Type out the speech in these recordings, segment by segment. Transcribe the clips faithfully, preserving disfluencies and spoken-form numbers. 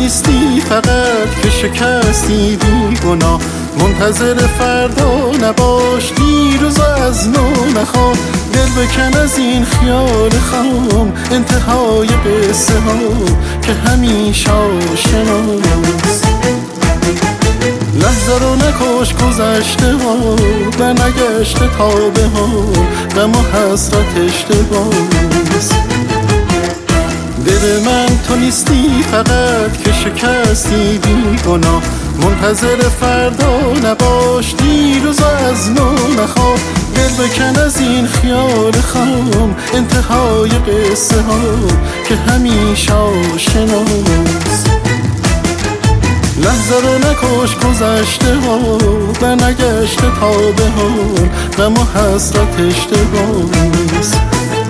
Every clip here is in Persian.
نیستی فقط که شکستی بی گناه. منتظر فردا نباش، دیروز از نو نخواه. دل بکن از این خیال خام، انتهای قصه ها که همیشه آشناست. لحظه رو نکش گذشته ها و نگشته تابه ها، غم و حسرت اشتباست. دل من تو نیستی فقط که شکستی بی گناه. منتظر فردا نباش، دیروز از نو نخواه. دل بکن از این خیال خام، انتهای قصه ها که همیشه آشناست. لحظه رو نکش گذشته ها و نگشته تابه ها، غم و حسرت اشتباست.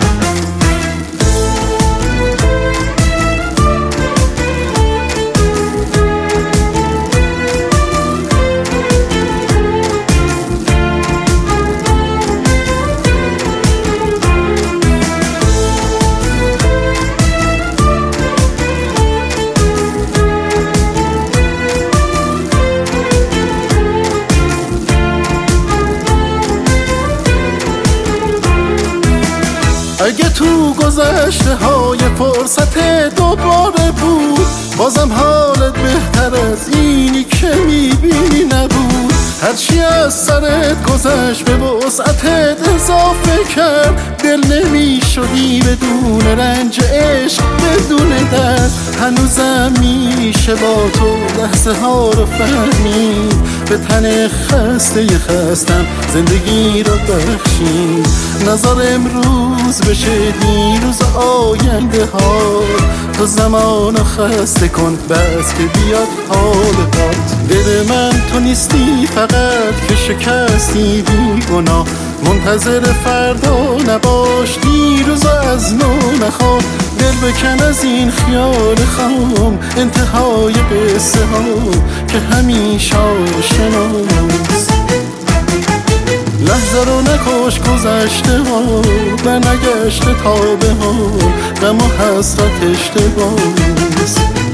اگه تو گذشته های فرصت دوباره بود، بازم حالت بهتر از اینی که میبینی نبود. هرچی از سرت گذشت به وسعتت اضافه کرد، دل نمیشدی بدون رنج عشق، بدون درد. هنوزم میشه با تو لحظه ها رو فهمید، به تن خسته خستم زندگی رو بخشید. نظر امروز بشه دیروز آینده ها، تو زمان رو خسته کن بس که بیاد حال هات. دل من تو نیستی فقط که شکستی بی گناه. منتظر فردا نباش، دیروز از نو نخواه. دل بکن از این خیال خام، انتهای قصه ها که همیشه آشناست. لحظه رو نکش گذشته ها و نگشته تابه ها، غم و حسرت اشتباست.